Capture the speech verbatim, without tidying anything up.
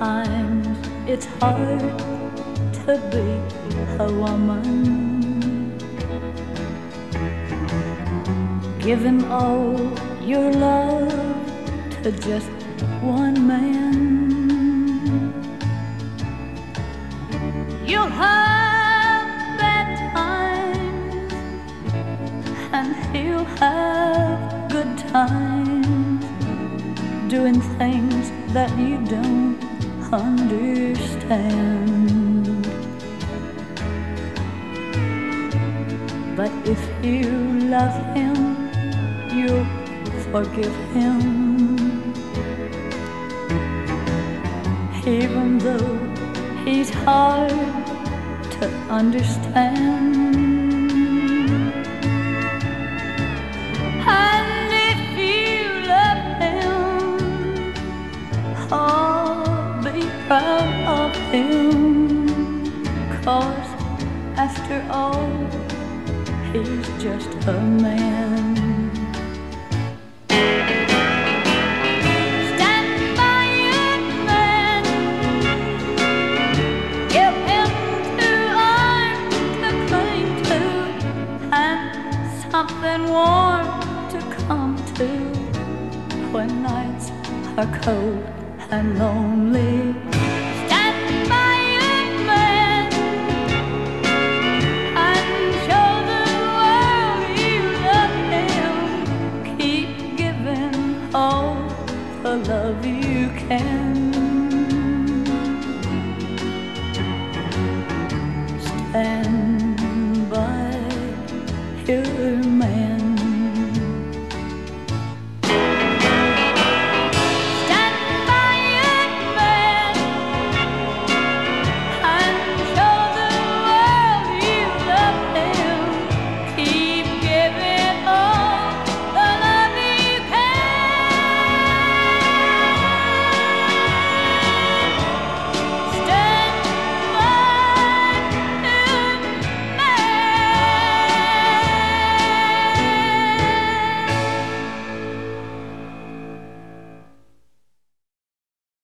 Sometimes it's hard to be a woman, giving all your love to just one man. You'll have bad times and he'll have good times, doing things that you don't understand. But if you love him, you'll forgive him, even though he's hard to understand. And if you love him, oh, be proud of him, 'cause after all, he's just a man. Stand by your man, give him two arms to cling to, and something warm to come to when nights are cold and lonely.